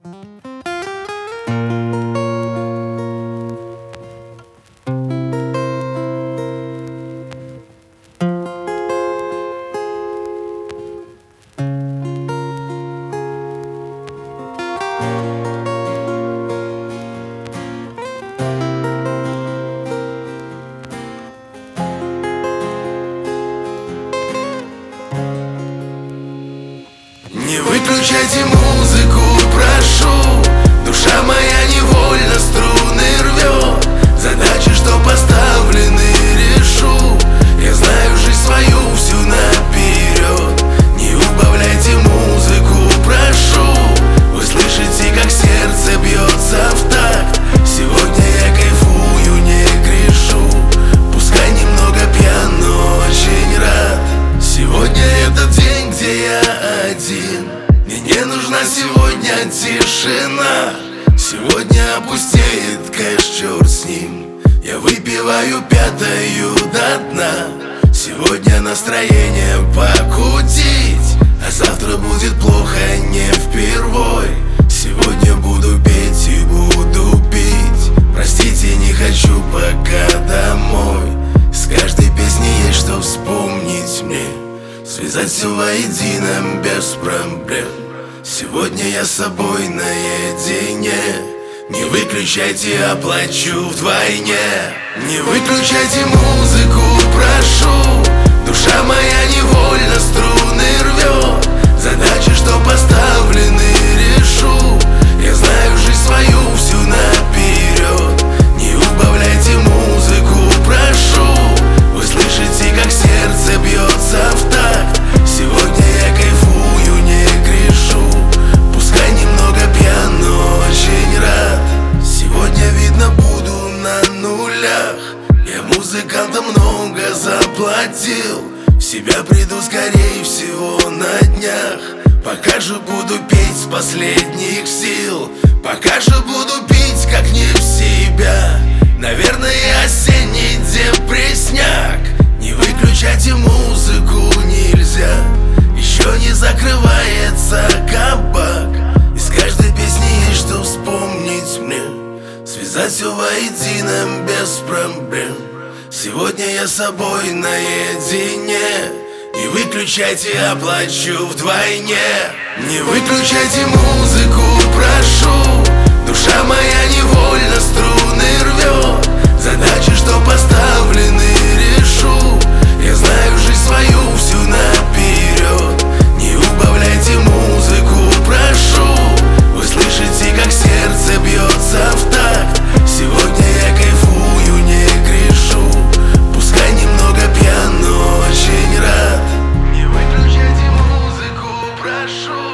Не выключайте музыку, прошу. Душа моя невольно струны рвет. Задачи, что поставлены, решу. Я знаю жизнь свою всю наперед. Не убавляйте музыку, прошу. Вы слышите, как сердце бьется в такт. Сегодня я кайфую, не грешу. Пускай немного пьян, но очень рад. Сегодня этот день, где я один. Мне не нужна сегодня тишина. Сегодня опустеет кэш, черт с ним. Я выпиваю пятую до дна. Сегодня настроение покутить, а завтра будет плохо не впервой. Сегодня буду петь и буду пить. Простите, не хочу пока домой. С каждой песни есть что вспомнить мне. Связать все воедино без проблем. Сегодня я с собой наедине. Не выключайте, оплачу вдвойне. Не выключайте музыку, прошу. Душа моя невольно струны рвет. Задачи, что поставлены, решу. Я знаю жизнь свою всю наперед. Не убавляйте музыку, прошу. Вы слышите, как сердце бьется в такт. Сегодня я кайфую, не грешу. Пускай немного пьян, но очень рад. Сегодня, видно, буду на нулях. Я музыкантам много заплатил. В себя приду, скорее всего, на днях. Пока же буду петь с последних сил. Пока же буду пить, как не в себя. Наверное, осенний депрессняк. Не выключайте музыку, нельзя. Еще не закрывается кабак. Из каждой песни есть что вспомнить мне. Связать все воедино без проблем. Сегодня я с собой наедине. Не выключайте, оплачу вдвойне. Не выключайте музыку, прошу. Душа моя невольно струны рвет. Задачи, что поставлены, решу. Я знаю жизнь свою всю наперед. Не убавляйте музыку, прошу. Вы слышите, как сердце бьется в такт. Сегодня я кайфую, не грешу. Пускай немного пьян, но очень рад. Не выключайте музыку, прошу.